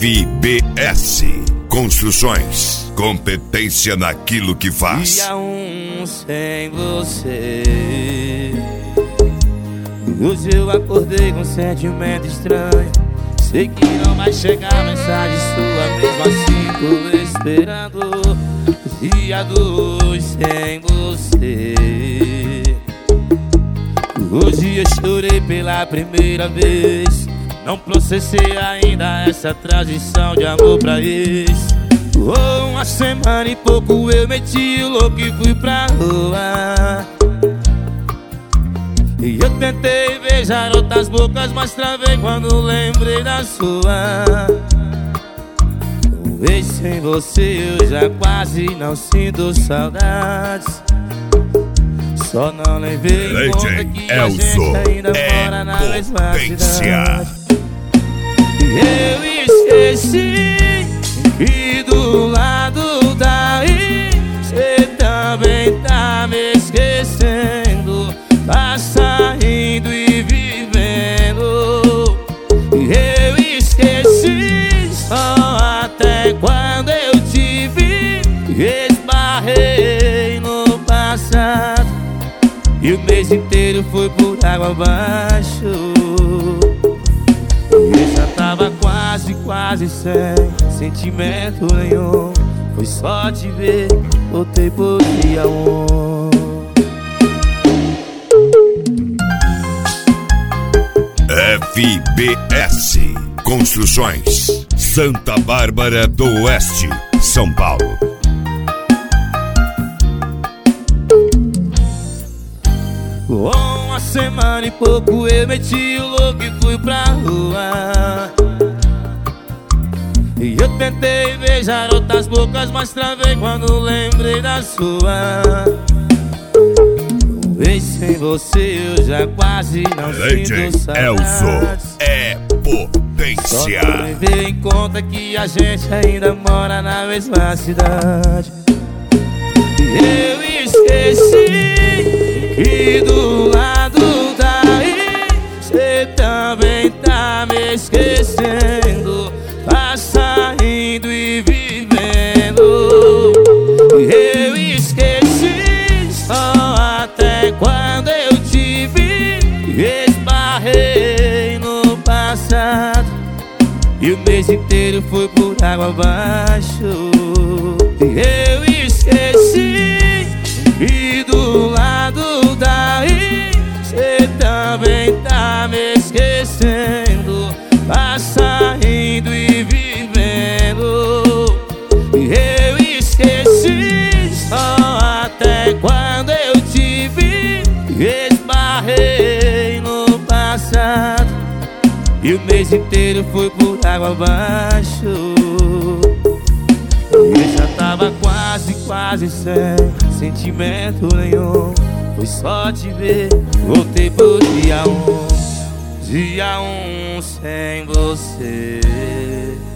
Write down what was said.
FBS Construções. Competência naquilo que faz. Dia sem você. Hoje eu acordei com um sentimento estranho. Sei que não vai chegar mensagem sua, mesmo assim tô esperando. Dia 2 sem você. Hoje eu chorei pela primeira vez. Não processei ainda essa transição de amor pra ex. Uma semana e pouco eu meti o louco e fui pra rua. E eu tentei beijar outras bocas, mas travei quando lembrei da sua. Um vez sem você eu já quase não sinto saudades. Só não levei em conta que a gente ainda mora na mesma cidade. Eu esqueci que do lado daí cê também tá me esquecendo. Tá saindo e vivendo. Eu esqueci só até quando eu te vi. Esbarrei no passado e o mês inteiro foi por água abaixo. Eu já tava quase sem sentimento nenhum. Foi só te ver, voltei por dia 1. FBS Construções, Santa Bárbara do Oeste, São Paulo. Uma semana e pouco eu meti o louco e fui pra rua. E eu tentei beijar outras bocas, mas travei quando lembrei da sua. Um vez sem você eu já quase não sinto saudades. É potência. Só não levei em conta que a gente ainda mora na mesma cidade. Eu esqueci que do lado daí cê também tá me esquecendo. Tá saindo e vivendo. Eu esqueci só até quando eu te vi. Esbarrei no passado e o mês inteiro foi por água abaixo. Eu esqueci que do lado daí cê também tá me esquecendo. Tá saindo e vivendo. Eu esqueci só até quando eu te vi. Esbarrei no passado e o mês inteiro foi por água abaixo. Eu já tava quase sem sentimento nenhum. Foi só te ver, voltei por dia 1. Dia 1 sem você.